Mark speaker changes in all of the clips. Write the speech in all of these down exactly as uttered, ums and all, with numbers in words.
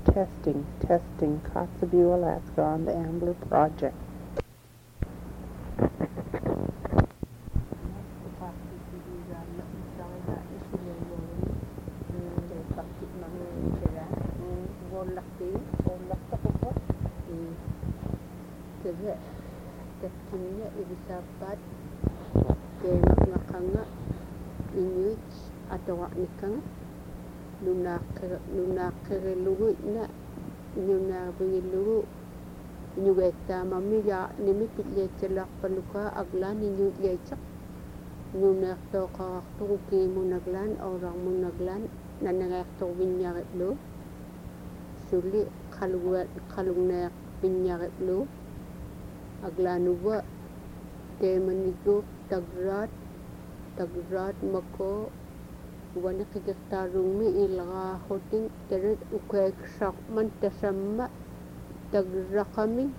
Speaker 1: Testing, testing, Kotzebue, Alaska on the Ambler project.
Speaker 2: Tekimnya ibisapat kemak ngakanga inuit atau nikang lunak lunak lugu na nyuna bilu nyuwekta mamila nimit lechelak paluka aglan inyut lecek nyunak to kaktu ki munaglan orang munaglan nanangak to binyaret lo suli kaluat kalungnak binyaret lo aglanuwa temanigo tagrat tagrat mako wana kigastarung mi ilga hoting teret ukek sakman tasamma tagrakami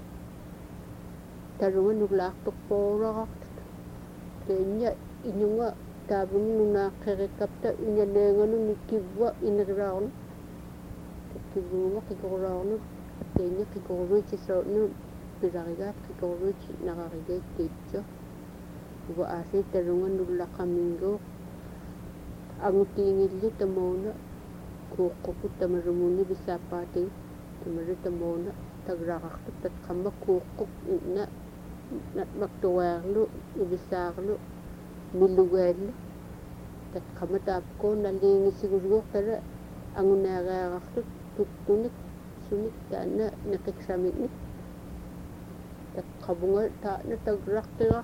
Speaker 2: tarungan nuglak tokpora kenya inyunga tabung nuna kerekapta inyanengan nikiwa inagraun kibunga kigораun kenya kigoro chisonu Piragat kikoruch nakakigay teacher wa asi tarungan nula kamingo ang tingil li tamona kukupu tamarumuni bisapati tamaru tamona tagrakak tat kama kukuk na nat maktuwarlo ibisarlo miluwel tat kama tapko nalingi siguro kara ang nagarak tutunik sunik tana nakiksamit ni kabungal ta na tagrak tagrak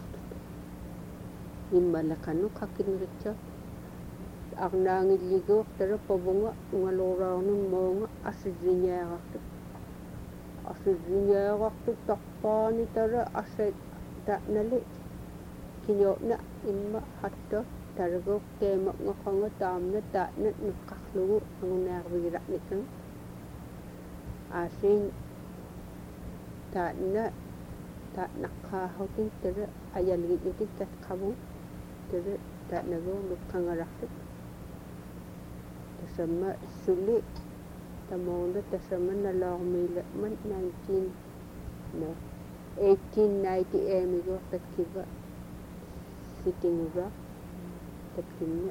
Speaker 2: imbalakano kakinritsa ang nangiligo tara pabunga ngalora nun mo nga asidrinyarak asidrinyarak takpa ni tara asid ta nali kinyo na imma hatta targo kemak nga kanga tam na ta na nakaklugo ang narwirak nikan asin ta na tak nakahoting tere ayal gitu tet kamu tere tak nago lukang arak tasama sulit tamonda tasama nalang mila man nineteen no eighteen ninety emigo tet kiba sitting rock tet kinna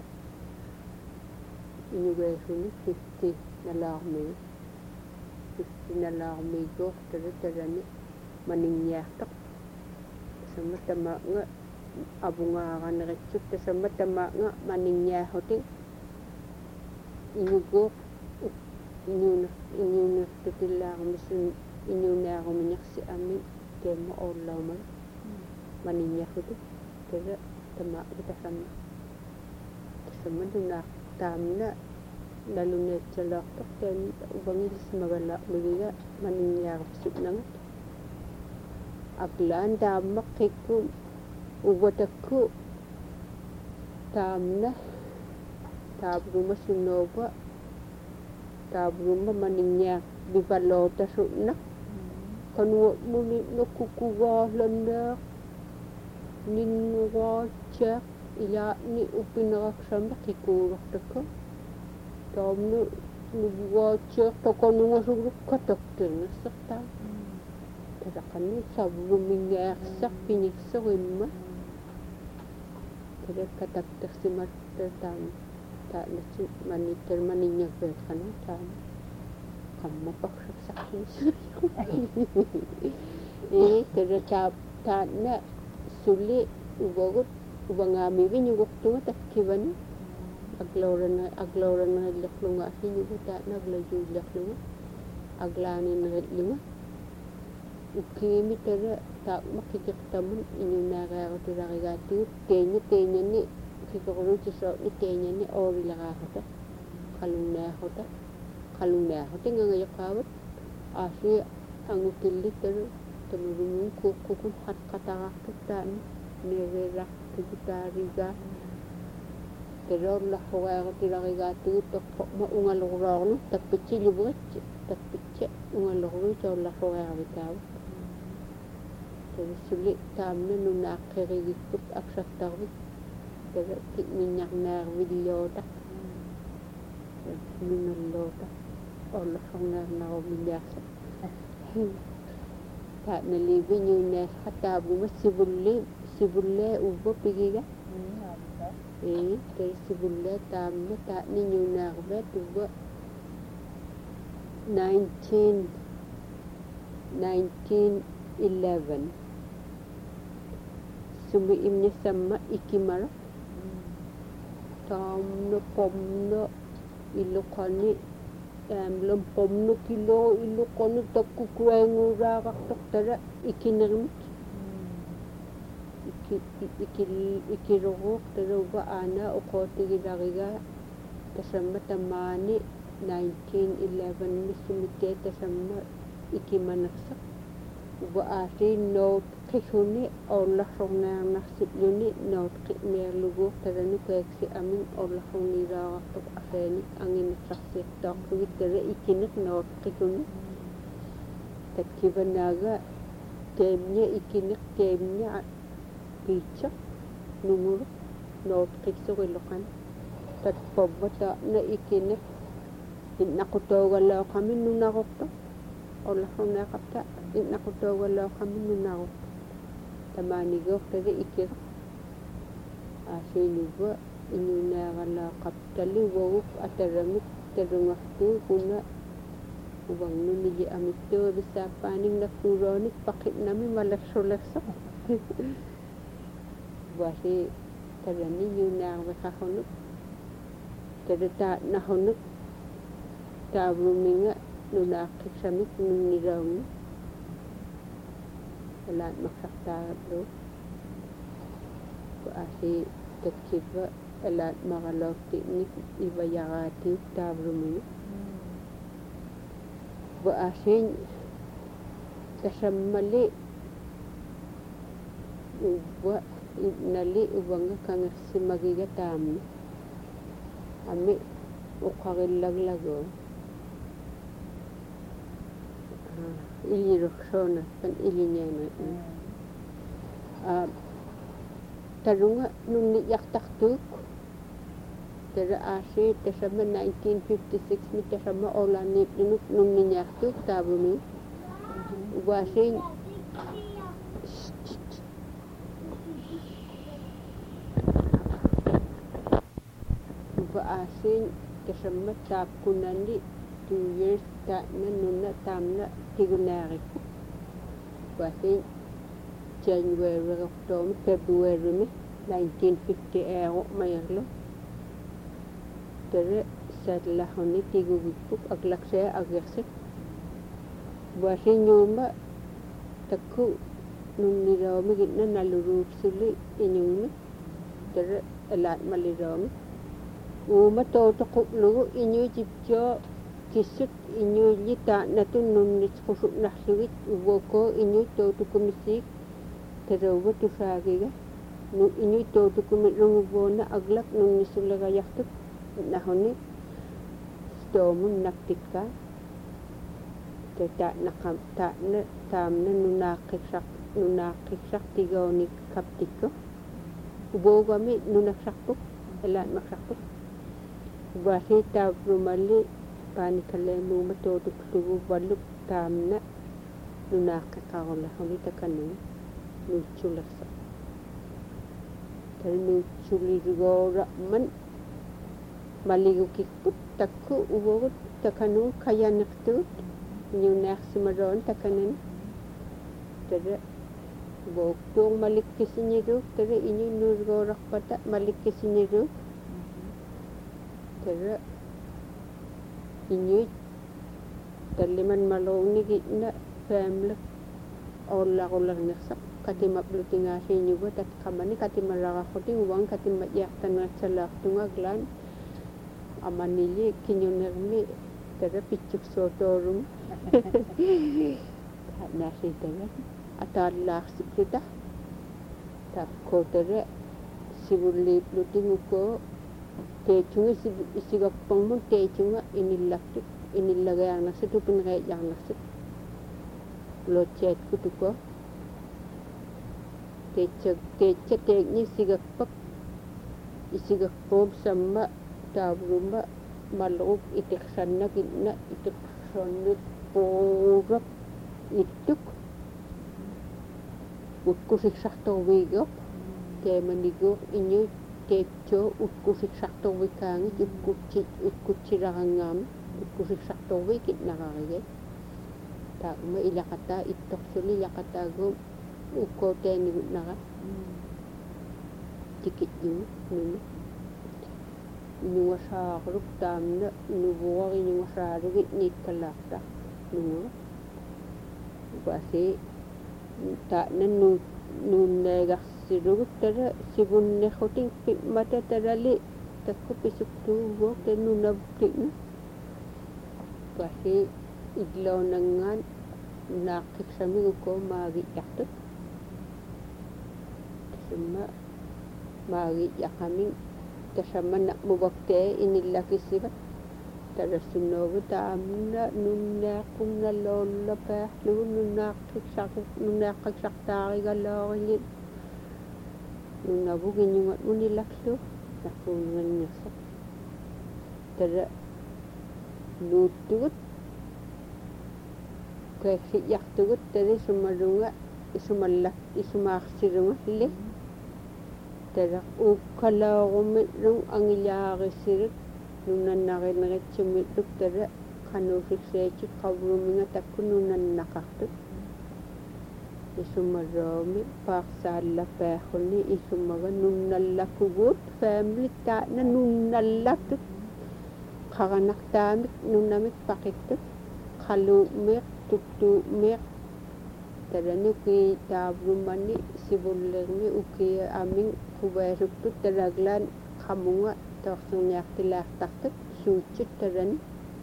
Speaker 2: inugay fifty nalang mila fifty nalang migo tere tere ni maningyak tak sama tama nga abunga kan recuk sama tama nga maningya hoting inugo inyuna inyuna tutilang misun inyuna ako minyak si amin kemo olaw man maningya hoting kaya tama kita sama sama dunak tamna lalu net celak tak dan ubangilis magalak lugiga maningya sip nang aglan damak kikum uwataku tamna tabruma sunova tabruma maningnya bibalota sunna kanwa muni nokukuwa landa ninwa cek ila ni upinarak samda kikurak taka tamna nuwa cek takanunga sugruk katak tena sakta Kani sabru minyak sak pinik sawimma kada katak tersimat tertam tak nasi maniter maninya berkan tam kamu paksa sakit eh kada tap tak nak sulit ubagut ubangami bin yung waktu tak kiban agloran agloran na laklunga hinugo tak naglaju laklunga aglani na lima ukimi tera tak makikik tamun inyo nakakot nakikatu kenya kenya ni kikokoro chisok ni kenya ni ori lakakota kalung nakota kalung nakota nga ngayak kawat asi ang utili tera tamurumun kukukun hat katakakot taan nirerak kikitariga tera lakakot nakikatu takpok maungalorano takpichi libret takpichi ungaloro chaw lakakot ikaw sulit tamna nuna kerigikut aksak tawit kaya minyak na video tak nuna lota olla fanga na o minyasa ta na libi nyu ne hata bu sibulle sibulle ubo pigiga eh te sibulle ta na ta ni nyu na be ubo nineteen nineteen eleven sumi imnya sama ikimara tam no pom no ilokani am lom pom no kilo ilokani takku kwengu ra tok tara ikinarmit iki iki ikirogok tara ba ana o khoti gidagiga tasama tamani nineteen eleven misumite tasama ikimanaksa ba ati no khuni olla khona nasit yuni no khmer lugo tarani peksi amin olla khoni ra to afeni angin saksi tok witere ikinik no khuni takibanaga temnya ikinik temnya picha numur no khikso lokan tat pobata na ikinik inakutoga kami nunakokto olla khona kapta inakutoga kami nunakokto tamani go tadi ikir asini ba inuna gala kaptali wo ataramit terungaktu kuna ubang nuni ji amito bisa paning na kuronik pakit nami malaksolaksa basi tarani yuna ga khonuk tadata na honuk tabuminga nuna ksamik nuni raung alat maksakta do asi takkiba alat magalokti ni ibayagati tabrumi ba asin kasammali uba nali ubanga kang simagiga tam ami ukagillaglago ili roksona kan ili nyana ah tarunga nung yak taktuk tera asi tasama nineteen fifty-six mi tasama olani nung nung nyak tuk tabumi wasin ba asin tasama tap kunandi two years ta nunna tamna tigunari wasin January October February mi nineteen fifty ero mayarlo tere sadla honi tigu gipuk aglak saya agakse wasin nyuma takku nung niraw mi gitna nalurup suli inyung tere elat maliraw mi uma to takku lugu inyu jipjo kisut inyu lita natun nun niskusuk nahsuit uboko inyu to tukumisik terawa tu sagiga nu inyu to tukumit rungubona aglak nun nisulaga yaktuk nahoni stomun naktika teta nakam ta na tamna nunakiksak nunakiksak tigawni kaptiko ubogami nunaksaktuk elat maksaktuk basi tabrumali panikalemu matodo klugu baluk tamna nunakakaola honi takanu nuchulasa tari nuchuli rigora man maligu kikut takku uwogut takanu kayanaktut nyunak simaron takanan tari boktung malik kisiniruk tari inyu nurgorak pata malik kisiniruk tari inyu taliman malong ni gitna family ola ola nasa kati mapluting asin nyuba tat kamani kati malaga khoti uwang kati mayak tanwa chalak tunga glan amanili kinyonermi tara pichuk sotorum nasi tara atalak sipita tap ko tara sibuli pluting uko Kecunga isiga pangmon kecunga inilakti inilaga yang nasi tu pun kayak yang nasi lo chat kutuko kecek kecek teknik isiga pak isiga pom sama tabrumba malruk itiksannak inna itiksonnut puurap ittuk utkusiksartorviigop teemaniguq inyu teetso utkusiksartorvikaangi utkutsi utkutsilarangaami utkusiksartorvik itnaqarige tauma ilaqataa ittorsuli ilaqataagu ukkooteenigutnaqa tikitjuu nunu inuasaaruq taamna inuvuaq inuasaarugi niikkalaaqta nunga basi taana nu nunneegarsilugut tala sivunnerrutin pimmata talali takku pisuktuuguuq tanunavuktikna basi idloonangaan naaqqiksamigukkoo maagi'yartut tasumma maagi'yaqamin tasama na'muvaktee inillakissivat talassunnoogu taamna nunneaqqungaloollapaaxlugu nunaaqqiksaru nunaaqqaksartaarigaloorillit nunavuk iñungat unilaklu naquunungannersa tala nuuttugut kaksi'yartugut tala sumalunga isumallak isumaarsilunga li tala uukkalaarumitlung angilaarissirut nunannarineritsumitluk tala qanuufikseetik qavruminga takku nunannaqartut isumaroomi paarsaallapaaxuni isumaga nunnallakugut family taana nunnallaktut qaranartaamik nunamik paqittut qaluumeeq tuttuumeeq talanuki taavrumani sivullermi ukia amin quvaasuktut talaglaan qamunga torsunniartilaartartut suutsit talani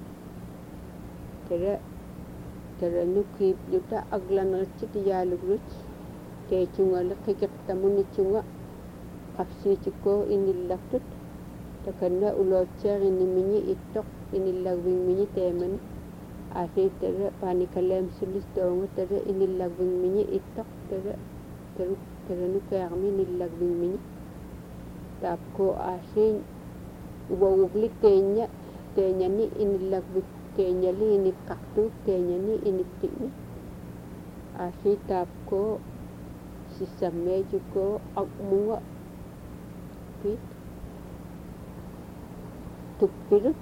Speaker 2: tala talanukiipluta aglaneritsit iyaaluglut teechungale qikiqtamunitsunga qafsiitikkoo inillaktut takanna ulootsiar inimini ittoq inillagvingmini teemani aasiitala paanikaleemsulis toonga tala inillagvingmini ittoq tala talu talanukaarmi inillagvingmini taapkoo aasiin uwawuglit teenya teenyani inillagvik teenyali iniqqartuuk teenyani initti'ni aasii taapkoo sissammeejukkoo aqmunga piit tuppilut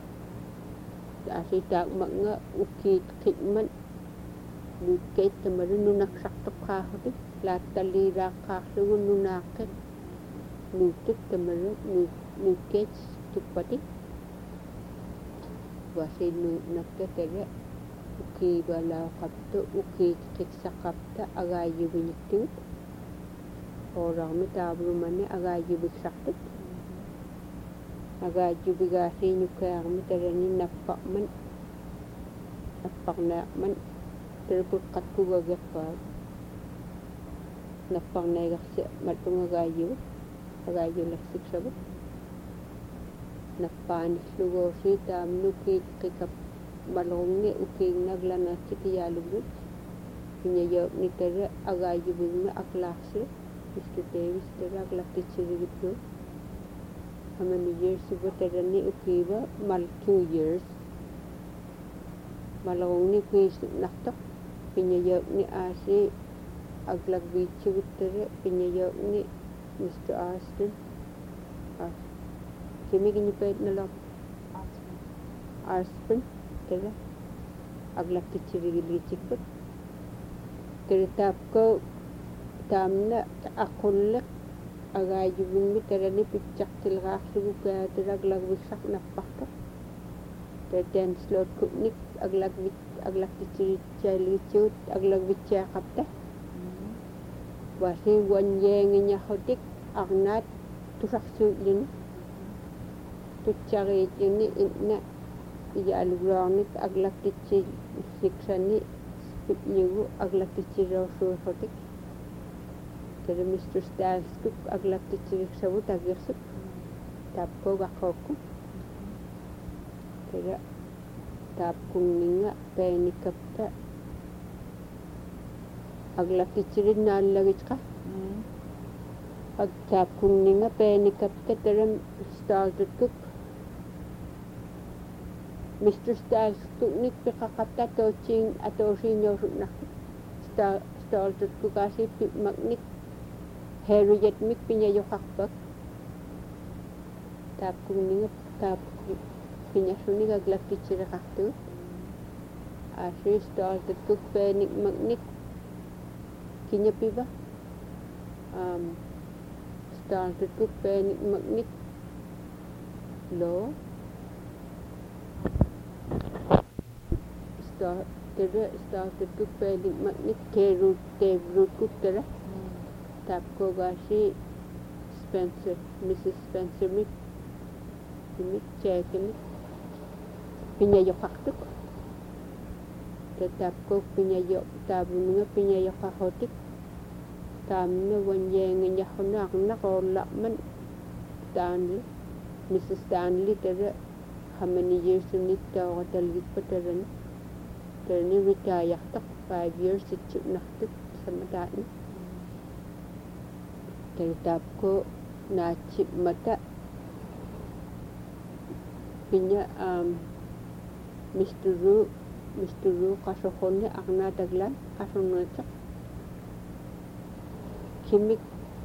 Speaker 2: aasii taaqmaqnga ukiit qitman nuutkeittamalu nunaksartoqqaarutik laattaliiraaqqaarlugu nunaaqqit nuuttuk tamalu nuutkeits tuppatik wasi nuutnakta tala ukiibalauqapta ukiit qiksaqapta agaayuviniktugut oorarmi taavrumani agaayuviksartut agaayuvigaasiiñukaarmi talani nappaqman nappaqnaaqman talaput qatkugagerpaa nappaqnaigarsi matungagaayuvik agaayularsiksavut nappaanillugoosi taamnukiit qikap malrungi ukiignaglanatsit iyaaluglut piñayo'ni tala agaayuvigmi aklaarsilu mister Davis tala aklaqtitsirigitlu how many years uba talani ukiiva mal two years malrungni kuisnartoq piñayo'ni aasi aglagviitsugit tala piñayo'ni mister Austin Kimiginipaitnalo Aspen tala aglaqtitsirigiliitsikput tala taapko taamna aqulleq agaayuvingmi talani pitchaqtilraarlugu kaatala aglagviksaq nappartoq tala tanslootkutnik aglagvit aglaqtitsiritsialigitsugut aglagvitsiaqapta wasi wanyeengiñarrutik arnaat tusarsuutluni tutsagiitluni inna iyaaluglaarnik aglaqtitsiksiksani spitligu aglaqtitsiroorsuurrutik tala mister Stalskuk aglaqtitsiriksavut agirsuk taapkoogaqookku tala taapkunninga peenikapta aglaqtitsirit naallagitqa ag taapkunninga peenikapta tala startutkuk Mister Styles tuknik pikakapta toching atoshin yoruna sta started kukasi magnik Harriet mik pinya yokakpak tap kuning tap pinya suni gaglak kichira kaktu ashi started kuk penik magnik kinya piba um started kuk penik magnik lo start tere started kuk penik magnik kerut kerut kuk tere tap ko gashi Spencer Missus Spencer mik mik check mik pinya yokaktuk tap ko pinya yok tap nunga pinya yokahotik tam na wanyeng nya khona na ko la man Stanley Missus Stanley tere how many years you need to hotel git pataran tere ni retire tak five years itu naktuk sama daan tere tap ko na chip mata pinya um Mister Ru Mister Ru kasokhonnya akna taglan kasonnya cak kimik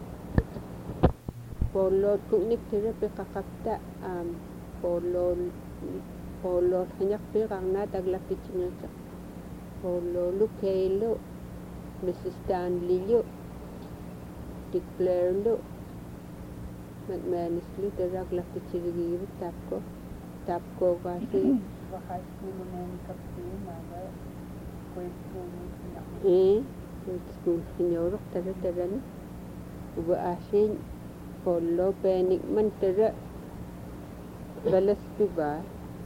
Speaker 2: polo tuknik tere pe kakapta um polo polo hanyak pe akna tagla kichnya cak polo lu kelo Missus Stanley lu declare lu McManus lu tere akla kichigi tap ko tap ko kasi
Speaker 1: high school में कभी मागा कोई स्कूल में
Speaker 2: eh school kinyorok tere tere ni uba asin polo penik man tere balas piba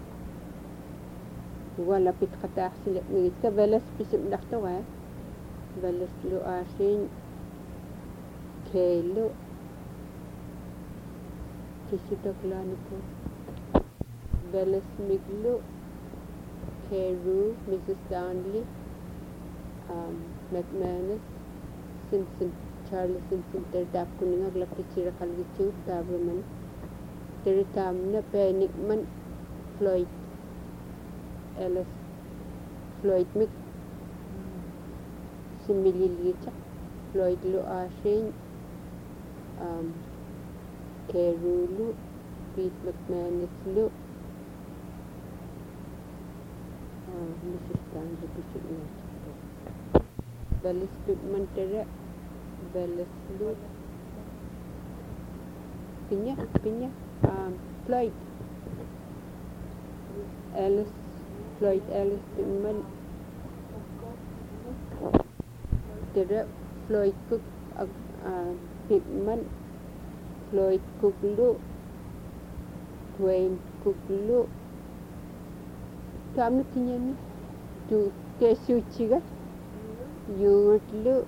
Speaker 2: wala pit kata sila ngit ka balas pisip nakto ha balas lo asin kelo kisitaklan ko balas miglo Keru, Missus Stanley, um, McManus, Simpson, Charlie Simpson, tere tap kuning aglak kichira kalgichu tabu man tere tam na penik man Floyd Ellis Floyd mik simililicha Floyd lo asin um, Keru lo Pete McManus lo Missus Stanley bisip na balis pigman tere balis lu pinya pinya um, Floyd Ellis Floyd Ellis pigman tere Floyd cook uh, pigman Floyd cook lu Dwayne cook lu Kami kinya ni tu kesuci ga yurtlu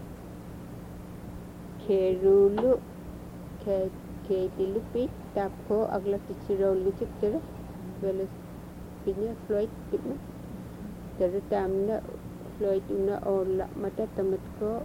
Speaker 2: kerulu ke ke dilupi tapko agla tichirol gitu tere beles pinya Floyd tipna tere tamna Floyd una ola mata tamat ko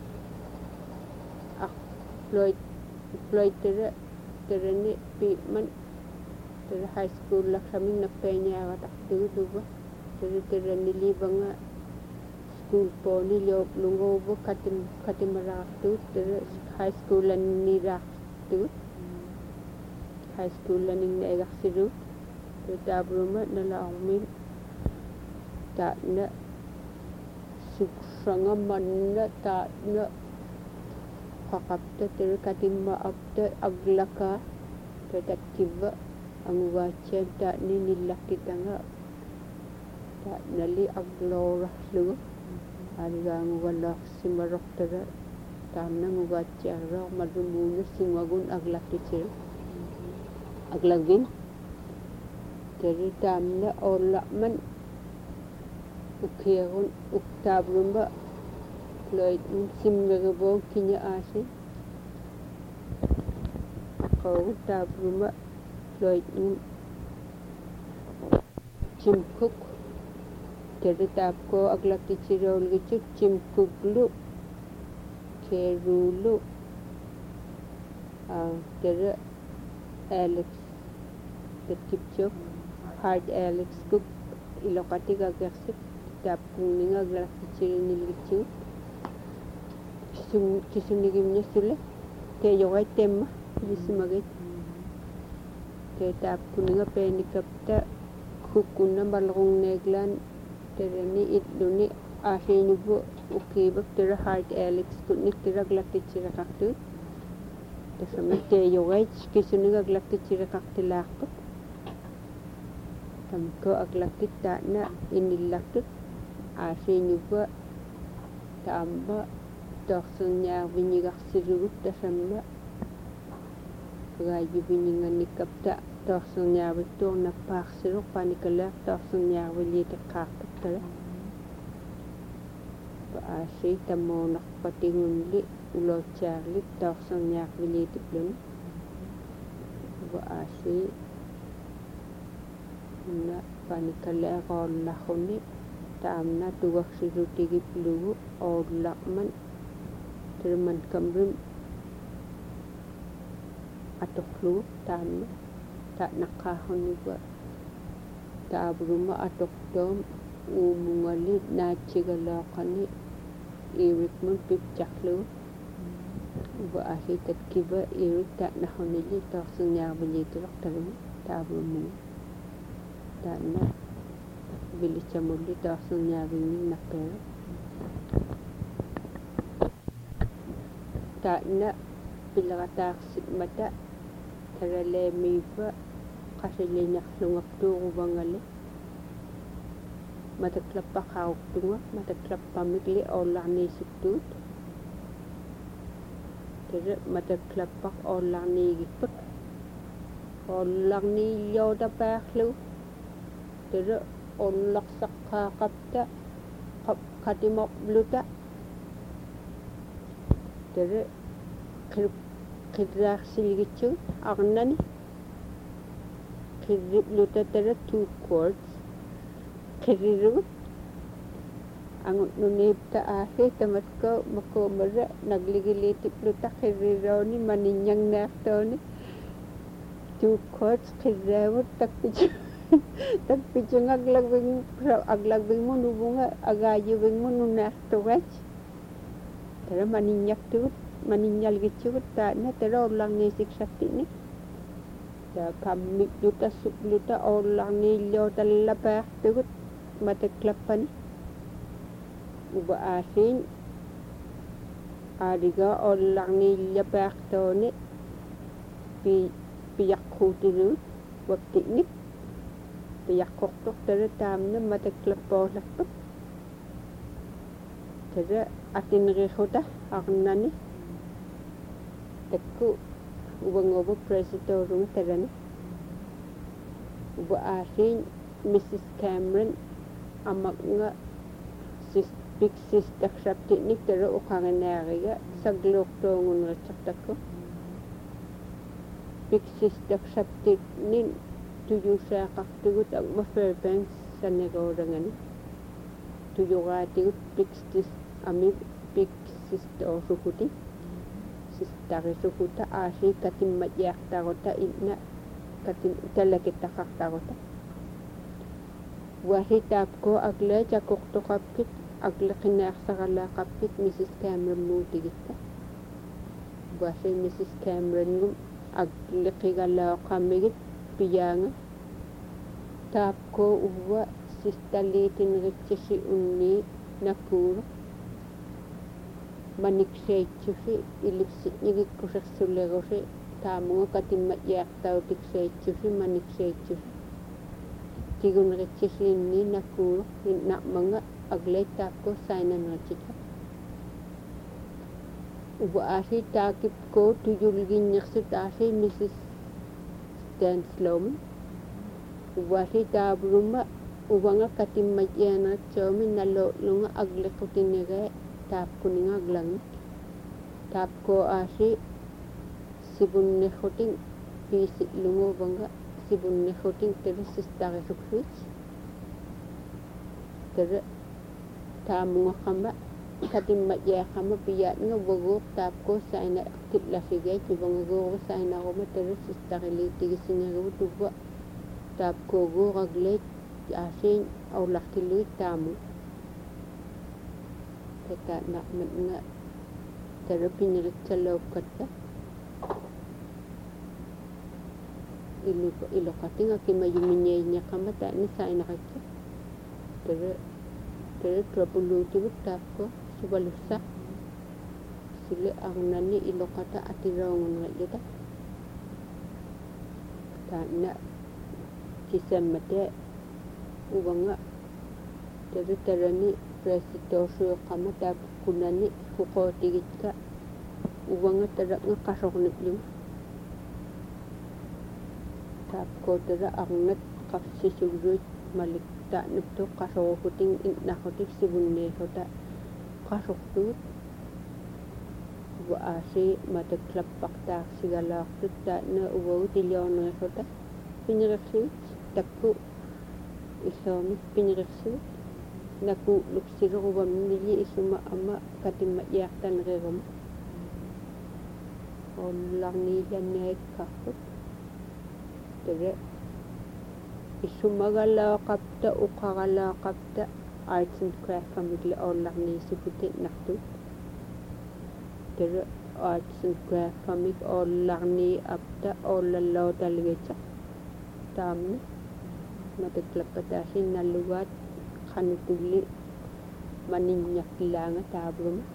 Speaker 2: ak Floyd Floyd tere tere ni pi man tere high school la kami na penya wata tu tu ba tere tere nili banga school po ni lo lungo bo katim katim ra tu tere high school la ni ra tu high school la ning na ga siru tere tabruma na la min ta na suksanga man na ta na kakapta tere katim ma apta aglaka tere kiva ang wacem tak ni nilak kita nga tak nali aglora lu ada ang walak simarok tera tam na ngwacem ra madumuna singagun aglak kicil aglagin teri tam na ola man ukhiagun uktab rumba loit simgabo kinya asi ko tab rumba Floyd Jim Cook tere tap ko aglak tichirol gitu Jim Cook lu Keru lu uh, tere Alex the Kipchok hard alex ku ilokati ga gersit tap kuninga glasichirinilgichu kisum kisunigimnya sule te yogai temma lisimagit te tap kuninga penikapta kukunna balrung neglan terani idluni ahinubu ukibak tera hard alex kunik tera glatichirakaktu tasama te yogai kisuniga glatichirakaktilaqtu tamko aglaktitta na inillaktu ahinubu tamba torsunya vinyigaksirugut tasama gaji vinyiganikapta torsunya victor na paksiru panikala torsunya vilitikaqtu asi tamo nakpatingunli ulo charli torsunya vilitiklun wa asi na panikala qollahuni taamna tuwaksirutigipluu ollaqman terman kamrim atoklu taamna ta nakahoni ba taabruma atokdom umungali nachigalaqani irikmun pipchaklu wa ahi tatkiba irik ta nahonili torsunya vilitiklun taabrumu taana bilichamuli torsunya vini nakpera taana pilaqataaqsit mata taralemiipa qasillinarlungaptuuruvangali mataklappaqaruqtunga mataklappamikli oollarniisittuut tere mataklappaq oollarniigippak oollarniillootapaarlu tere ollaqsaqqaaqapta qatimoqluta tere qirraarsilgitsu arnani qirripluta tere two quarts qirrirugut angununipta ahi tamasko makomara nagligilitipluta qirrironi maninyang naartooni two quarts qirraavut takpichu takpichung aglagbing aglagbing mo nubunga agayubing mo nunaartugach tere maninyaktugut maninyalgitsugut taana tere ollarniisiksartini ta kammikluta supluta ollarniillootallapaartugut mataklappani uba aasiin aaliga ollarniillapaartooni pi piyaqquutiruut waptiknik piyaqquqtuq tere taamna mataklappoollarput tere atinrihuta arnani takku ubangobu presitorung terani uba aasiin missus Cameron amaknga sis big sister saptiknik tere uqanganaagiga sagluuqtuungunritsartakku big sister saptiknin tuyusaaqartugut agma Fairbanks sanegoorangani tuyugaatigut big sister ami big sister osukuti sisterisukuta aasi katimmajiaqtaruta inna katim talakittaqartaruta wahitapko agla jakuqtuqapkit aglaqinaaqsaqalaaqapkit missus Cameron muutigitta wasi missus Cameron gum agliqigalaaqamigit piyaanga taapko uwa sistaliitinrittisi unni nakuuru manikseitsusi ilipsitnigikkusarsulerusi taamunga katimmajiaqtautikseitsusi manikseitsusi tigunritsisiinni nakuuru innaqmanga aglaitaapko sainanritsita uba aasi taakipko tuyulginniqsut aasi missus Stanslow ubaasi taabruma ubanga katimmajianratsomi nalo'lunga agliqutiniga taapkuninga aglang taapko aasi sibunnihuting piisitlungu ubanga sibunnihuting tere sistarisuksuit tere taamunga qama katimmajiaqama piyaatnga ubaguuq taapko saina tiplasigay ubanga guuq sainaquma tere sistaqiliitigisingaruut uba taap kogo raglet asin aulaqtilluit taamu tata naqmatnga tarapinerittsalaukatta ilu iloqatinga kimayumiñiaiñaqama taani sainaqatsa tara tara trapuluutibut taapko subalussa sile arnani iloqata atiraungunngallata taanna kisammate uvanga tara tarani presitosuuqama taapkunani huqootigitka uvanga taraqnga qasorniqluma taapkootara arnat qassisuguruit malik taanuptu qasorukuting innaqutik sivunneesota qasortuut uaasi mataklappaqtaarsigalaartut taanna uvagut ilioneesota pineriqsivit takku isoomik pineriqsivit naku luksileruvamnili isuma ama katimma'iartaneriruma ollarniilannaikkarput tara isumagalaaqapta uqaralaaqapta arts and craft family ollarniisipute nartut tara arts and craft family ollarni apta ollallootaligetsa taamna mataklappataasin nallugaat qanutulli maninñakkilaanga taavruma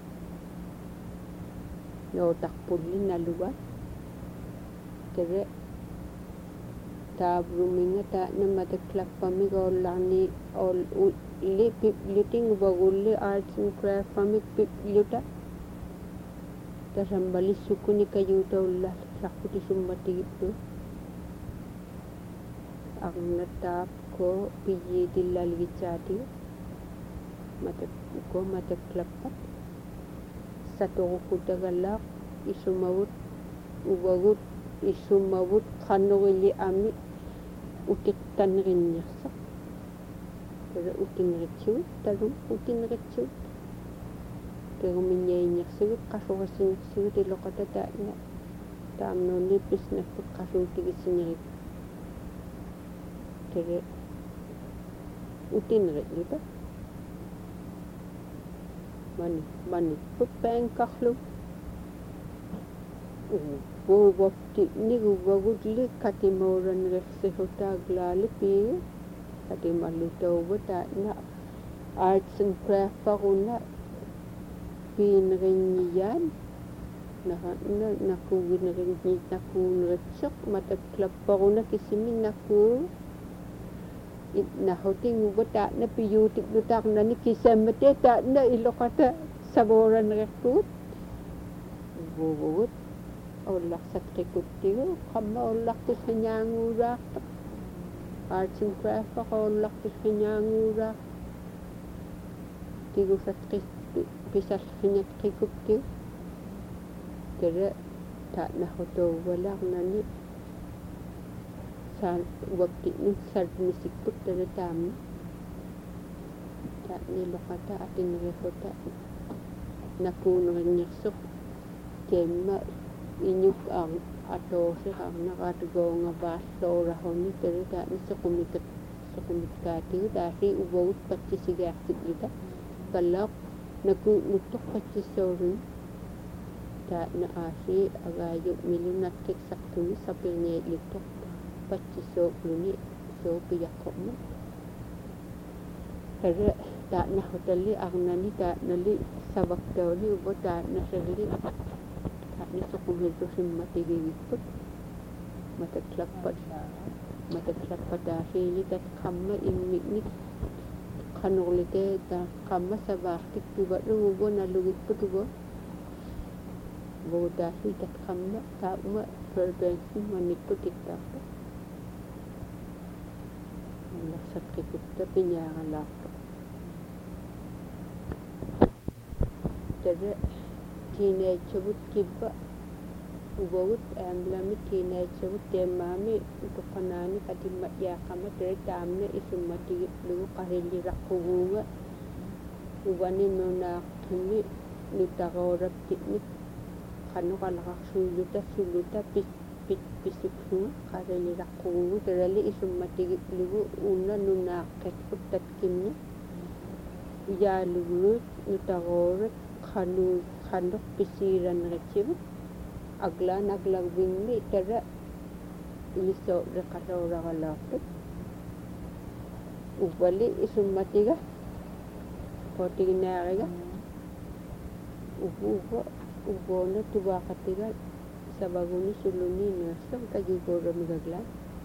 Speaker 2: nootarpulli nallugaat tara taavruminga taana mataklappamik ollarni ol li pipluting uvagulli arts and craft family pipluta tasambalissukunikayuuta ullarlarputisummatigittu arnataapko piyiitillalgitsaati matakko mataklappat satorukutagalaaq isumavut uvagut isumavut qanurilli ami utiqtanerinniarsa tara utinritsuvut talum utinritsuvut terumiñaiñarsivut qasorasinersivut iloqata taana taamnuunni pisnapput qasuutigissinerik tara utinritluta mani mani puppaankarlu uvavapti niguvagutli katimauraneriqsihutaa piigu katimalutauva taana arts and craft faruna piinerinñiyaan naranna nakuuginerinñi nakuuneritseq mataklapparuna kisimi nakuu nahutinguva taana piyuutiqlutaarnani kisammate taana iloqata savoranerertuut vuvugut ollarsaqqikuttigu qamma ollartusqiñaanguuraarta arts and craft ollartusqiñaanguuraar tigusatqis pisallqiñatqikuptiu tara taanahutouvalarnani saan wapti'nun sarmisikkut tara taamna taaniloqata atinerihuta nakuunerinñersuq keimma iñuk ar atoosiqarnaqaatugoonga vaalloorahuni tara taani sequmikat sequmitkaatigu taasi uvagut patsisigaartikluta kallaaq naku nuttoqqatsissoorin taana aasi agaayu milunattiqsartuni sapirniitlittoq patsissooqluni soopiyaqqormu tara taanahutalli arnani taanali savaktauli uva taanaserli taani soqumillusimmatigigikput mataklappat mataklappataasiili tatqamma immiknik qanurlite taqamma savaartiktuvalu uva nalugikputuva vogutaasi tatqamma tauma prevention manikputiktaarta allarsaqqiqutta piñaaralaarta tara teenageavut kibba uvagut aamlamit teenageavut teemmaami utuqqanaani qatimma'iaaqama tara taamna isummatigitlugu qahilliraqquguunga uvani nunaaqqimi nutaroorapti'nik qanuqalaqarsuulluta sulluta pis pit pisuksunga qarali raqquungu terali isummatigitlugu unna nunaaqqiquttat kimni iyaaluguut nutaqoorat qanu qanuq pisiiranritsigut aglaan aglagvinni tara iso reqalooraqalaaqtut ubali isummatiga qotiginaaqiga ubuuga uboona tubaaqatiga sabaguni suluni nuassam kajugoramigaglaan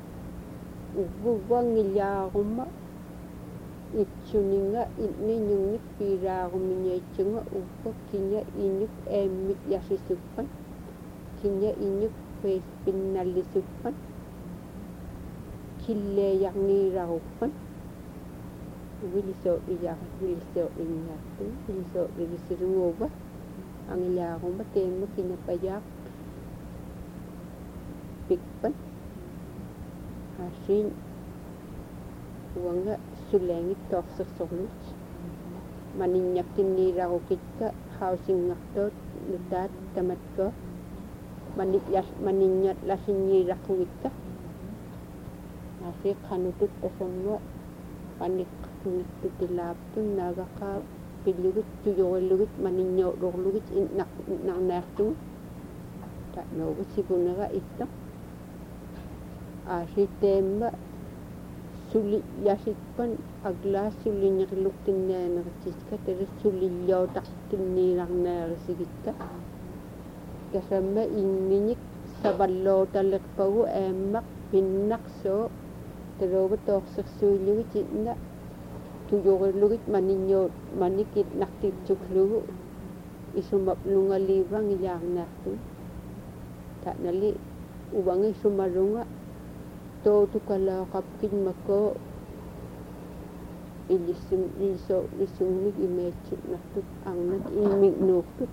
Speaker 2: ubuwangilyaaqumma itsuninga itninyungnik piiraaqumiñaitsunga ubba kinya inyuk eemmik yasisuppan kinya inyuk peespinnallisuppan killeeyaqniiraquppan wilisoo'iyaq wilisoo'inyaartu wilisoo'irisiruuba angilyaaqumma teemma kinyapayaaq pikpan hasiin uanga sulengit toqsiqsorluut maninyaqtinniiraqukikka hausinngaqtoot nutaat tamatko manit yas maninyat lasinniiraqugikka hasi qanutut tasamma panik tuttutilaaptun naagaqaa pillugit tuyoqillugit maninyoo'ruqlugit innaq innaqnaartugu ta'noogu sipunaga itta aasiteemma suli yasitpan aglaa suliñiqilluqtinnaaneritiska tere sulillootartinniirarnaarisigitta kasamma ingiñik saballootallerpagu aammaq pinnaqsoo terooba tooqsirsuillugit itna tuyoqillugit maninyoo manikit naqtitsuklugu isumapnungaliivang iyaarnaartu ta'nali ubangi sumarunga tootukalaaqapkin makoo ilisum iso lisungnik imeetsutnartut arnat immiknuurtut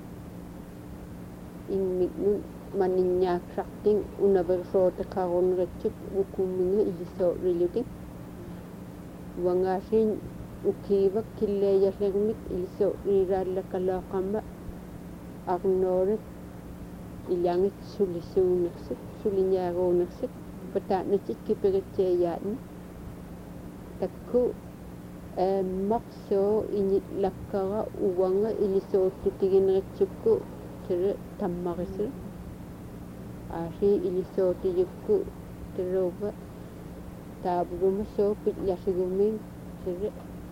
Speaker 2: immiknun maniñaaksartin unaversooteqarunritsut ukumminga ilisoo'rilutin wangaasiin ukiivak killeeyallermik ilisoo'riiraallakalaaqamma arnoorat ilangit sulisuunersik suliñaaruunersik pataanatit kiperitseeyaatni takku aammaq-soo init lakkara uwanga ilisoottutiginritsukku tere tammarisira aasi ilisootiyukku terooba taabuguma soo pityasigumin tere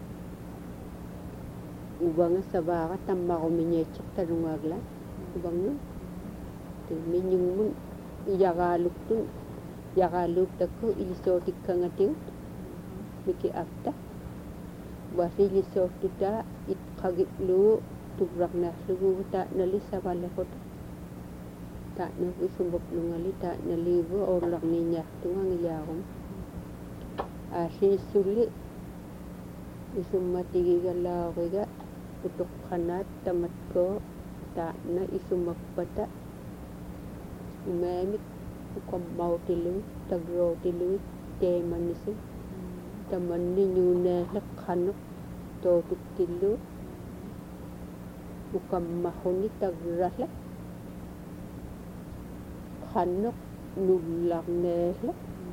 Speaker 2: uwanga sabaaqa tammaqumiñeetseqtalungaaglaan ubangun timiñungmun iyaqaaluktun yaqaaluuktakku ilisootikkangatiguk miki afta wasi ilisootutaa itqagitlugu tubraqnaarlugu ta'nali saballaqut ta'naq isumbaplungali ta'naliivu orlarniñaartungang iyaaqum aasiissulli isummatigigalaariga utuqqanaat tamatkoo ta'na isumakpata umaamik ukammautiluit tagrootiluit teemanisi tamanni ñuunaaleq qanuq tootuktillu ukammaquni tagrala qanuq nullarneele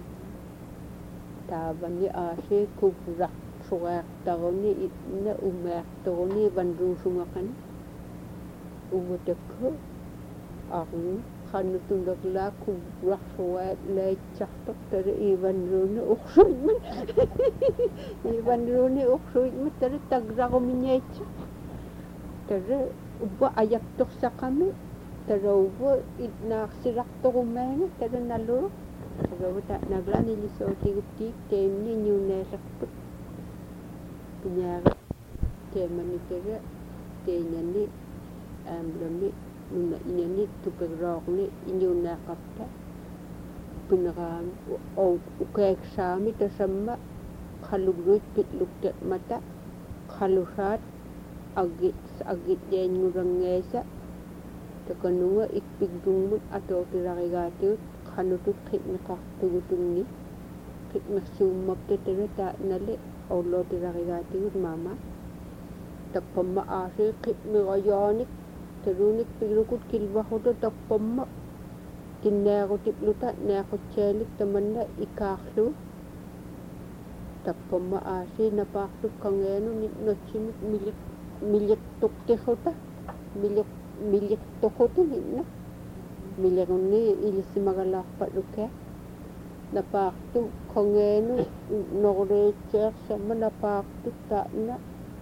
Speaker 2: taavani aasi kubraq suqaaqtaruni itna umaaqtoruni vanruusungaqani uvatakku arnu qanutunnerlaa kubraqsuaat laitsartoq tere ivanruuni uqsuitman ivanruuni uqsuitma tere tagraqumiñaitsa tere ubba ajaqtorsaqami tere ubba itnaaqsiraqtorumaanga tere naluru terova ta'naglaan ilisootiguttiik teemni ñuunaaleqput piñaaqa teemani tere teeñani aamlami nuna iñani tuperrooqni iñuunaaqapta pineqaam ou ukeeksaami tasamma qalugruit pitlukte'mata qalusaat agit agityeeñurangeesa takanunga ikpigdungmut atootirarigaatigut qanutut qitmeqartugutunni qitmersuummapta tere ta'nali orlootirarigaatigut maama tappamma aasi qitmiqayaanik teruunik pigrukut kilbaquta tappamma tinneerutipluta neequtsaalik tamanna ikaarlu tappamma aasi napaarlu kangeenu nitnotsimik milik miliktuqtirruta milik miliktoquti ninna milirunni ilisimagalaarpallukaa napaartu kangeenu norleetseersamma napaartu taanna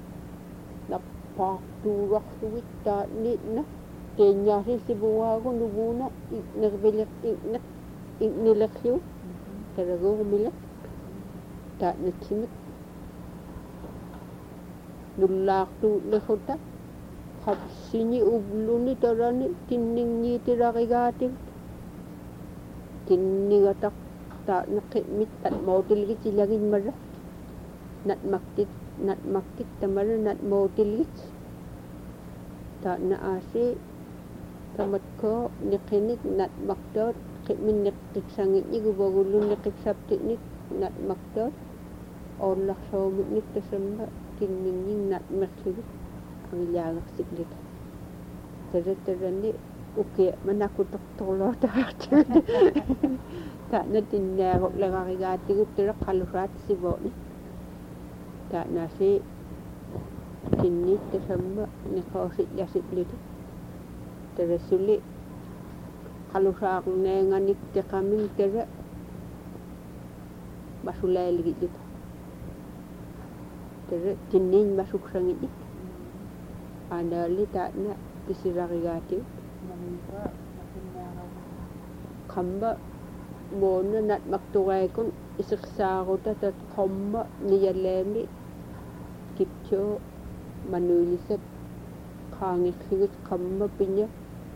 Speaker 2: nappaartuularlugit taanninna teennyaasi sibuaagu nuguuna nerviler inne innilerliu talaguurmilek taannatsimik nullaartu lehuta qabsini ubluni tarani tinningiitilarigaatigut tinnigataq taanaqimit atmootilgit ilagin marra natmaktit natmakkit tamara natmootilgit taana aasi tamatko niqinik natmaktoot qimin niqqiksangitnik ubagulun niqiksaptitnik natmaktoot orlarsoomiknik tasamma tinninngin natmerlugit angilaagersiklit tarattarani ukia manakutortorlootaartut taana tinneerullerarigaatigut tara qaluraat sivooni taanaasi tinni tasamma niqoositlasitlit tarasuli qalusaarneenganik teqamin tara masulaaligitlut tara tinniin masuksangitnik anaali taana tisirarigaatigut qamma moona natmaktureekun isiqsaaruta tat qomma niyaleemi kipchoo manuulisat qaangirlugut qamma piña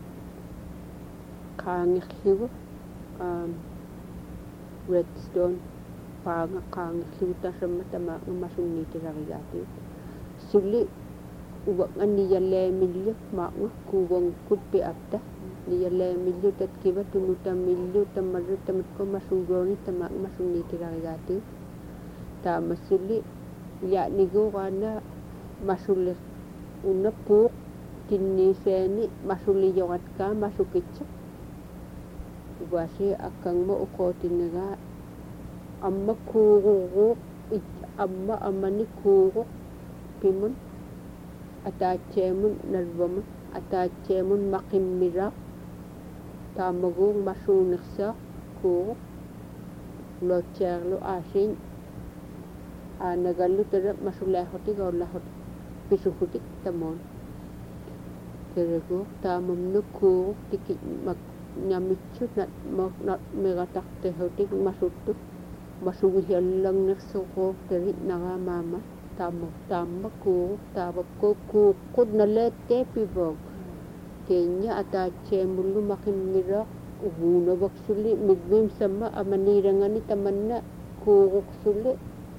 Speaker 2: qaangirlugu um redstone paanga qaangirlugut tasamma tamaaqna masunniitirarigaatigut suli uwaqan niyaleemillu maaqna kuugankut apta niyaleemillu tatkiba tunutamillu tamarru tamatko masuugooni tamaaqna masunniitirarigaatigut taamasuli yaaniguuqaana masulle unna puuq tinniiseeni masulliyoqatkaa masukitsa ubaasi akkangma uqootinnigaa amma kuururuuq amma ammani kuuruq pimun ataatseemun narvamun ataatseemun maqimmiraa taamaguuq masuunirsaa kuuruq lotseerlu aasiin aanagallu tara masulaehotik ollahotik pisuhutik tamoon taraguuq taamamnu kuuruq tiki mak nyamitsu nat nat megataqtehotik masuttu masugihiallangnersuquuq tarit nagaa maama taama taamma kuuruq taavakko kuuqqut naleettee pivoog keenya ataatseemullu maqimmiraa uguunavaksuli midvim samma amaniirangani tamanna kuuruqsuli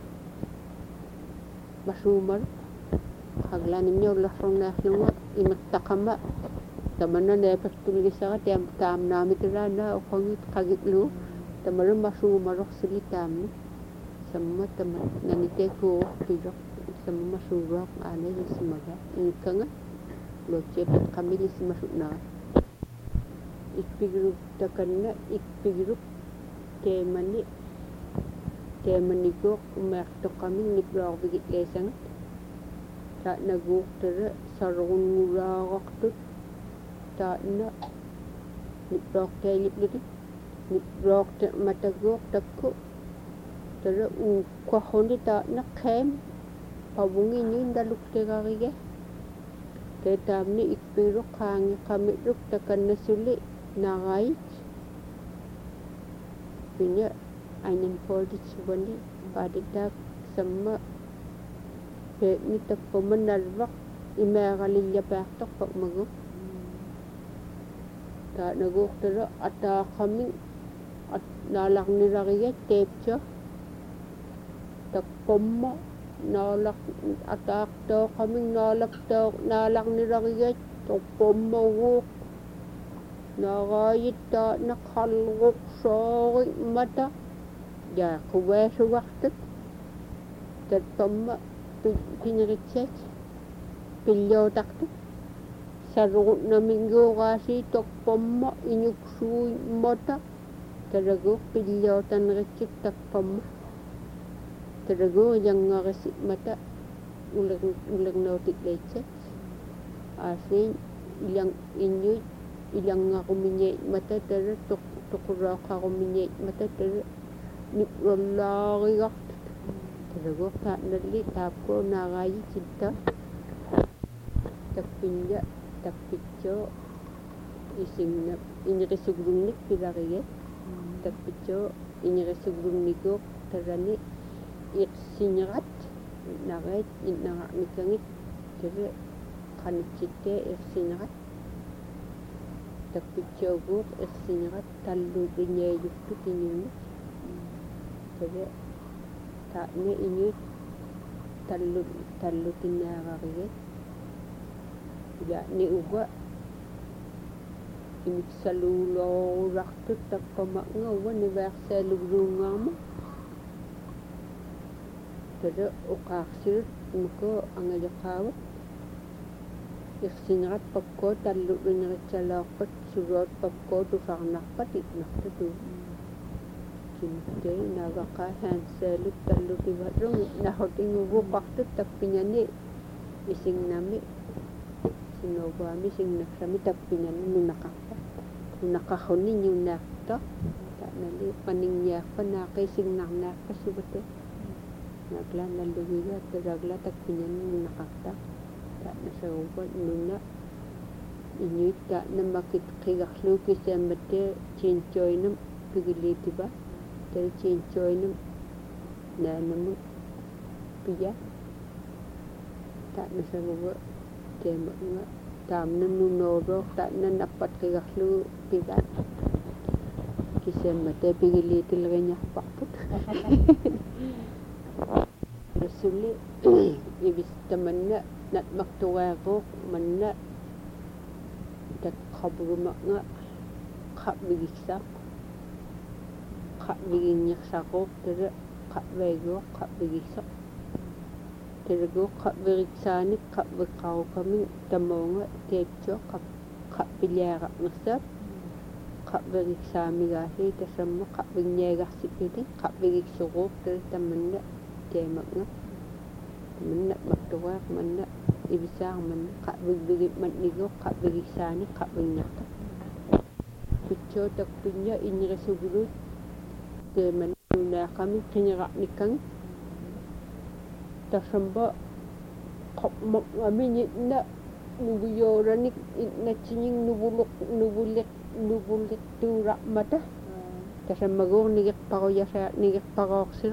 Speaker 2: masumar haglaninyo ullarrunnaarlunga imittaqama tamanna neepertulgisaga taam taamnaamitiraana uqongit qagitlu tamaru masuumaroqsuli taamni samma tama nanitee kuuruq piroq samma masuuroq aanayisimaga inkanga locheepet qamilismasunnaa ikpigrup takanna ikpigrup teemani teemaniguuq umeertoqamin niproorvigitleesangat taanaguuq tara sarunngulaaqartut taana niproorteiliplutik niproorte mataguuq takku tara uukkuarruni taana qeem pavungiñuindaluktegarige teetaamni ikpiruq qaangiqamitruk takannasuli narait piña einen polditsuvani paaditaak samma peetni tappamanarvaq imeeqalilliapaartorpaq taanaguuq tara ataaqamin naalarnilariga teepcha tappamma naalaq ataaqtooqamin naalaqtoo naalarnilariga tappammaguuq naagaayittaa naqalruqsoori mata yaa quweesugartuk tatpamma piñeritseet pillootartuk sarut na minggo kasi tokpomma inyuksui mota tarago pilyotan recip takpomma tarago yang ngaresi mata ulang ulang nautik lecet asin ilang inyu ilang nga kuminye mata tara tok tokura ka kuminye mata tara nikrolari gak tarago ka nali tapko nagayi cinta takpinya takpicho ising na inirisugrungnik pilariye takpicho inirisugrungnikok tarani iksinyarat narait inangaknikangit tara kanitsite iksinyarat takpicho guk iksinyarat talu dinye yuktu kinyunik tara takne inyut talu talu tinagariye ya ni uga imik salulo raktu takpama ngawa ni verse lugrungam tada ukaksir muko angajakawa iksinrat papko talu dinyarat chalakot surot papko tu farnakpat iknakta tu kinte nagaka hanselut talu tibarung nahoting ugo paktu takpinyani ising nami sinobami sing naksami tapingan nung nakapa nung nakahunin yung nakta tak nali paningnya panakay sing naknak pasubate nagla naluwiga taragla tapingan nung nakata tak nasarupan nung na inyuit tak na makit kigaklu kisamate chinchoy nam pigiliti ba tari chinchoy nam na naman piya tak nasarupan tema nga tam na nunoro tak na napat kagaklu pigat kisem mate pigiliti laganya pakput rasuli ibis taman na nat maktuwako man na dat kaburuma nga kabigiksak kabiginyaksak tera kabego kabigiksak terago kabiriksani kabikau kami tamonga techo kab kabilyara nasab kabiriksami gahi tasamma kabinyega sikiti kabiriksugo tertamanna temanga manna maktuwa manna ibisa man kabigig manigo kabiriksani kabinyaka picho takpinya inirasuguru temanna kami kinyara nikang tasamba kopmak amin na nubuyoranik na chining nubulok nubulik nubulik tura mata tasamba go nigik pagoya sa nigik pagok sir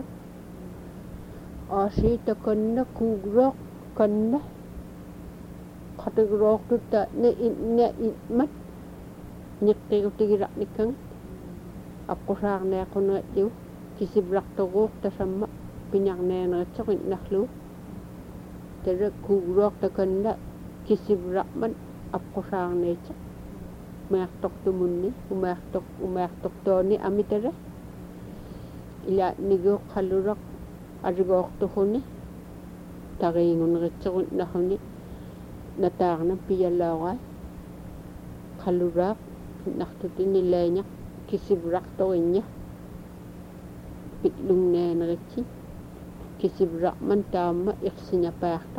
Speaker 2: asi takanna kugrok kanna katagrok tuta na inna itmat niktigo tigirak nikang ako sa na ako na yu kisibrak togok tasamba pinyak na na chokit naklu tere kugrok takanna kisibrak man ako sang na chok umak tok tumunni umak tok umak tok toni ami tere ila nigo kalurak arigok tuhuni taringon na chokit nakuni natar na piyalaway kalurak naktutin nila niya kisibrak toin niya pitlung na na chi kisibrak man tama iksinya pakta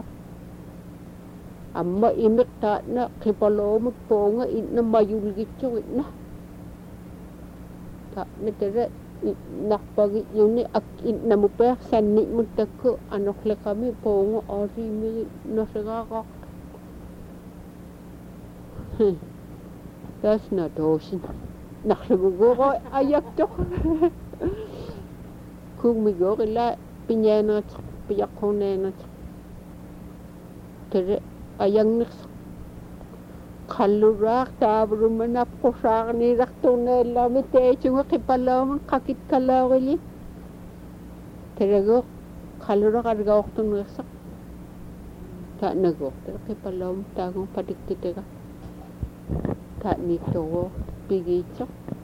Speaker 2: amma imik ta na kipalomut po nga ina mayulgit yung ina ta na tere nakpagit yung ni ak ina mo pa sanit mo tako anokle kami po nga ori mi nasagakak that's not ocean naksagugo ko ayak to kung migo kila pinyana piyak ko na tere ayang nak kalurak tabro manap ko sa ni rakto na lamit eh chunga kipalaman kakit kalawili tere go kalurak arga wakto nasak ta nago tere kipalaman tagong padikti tega ta nito go pigitsok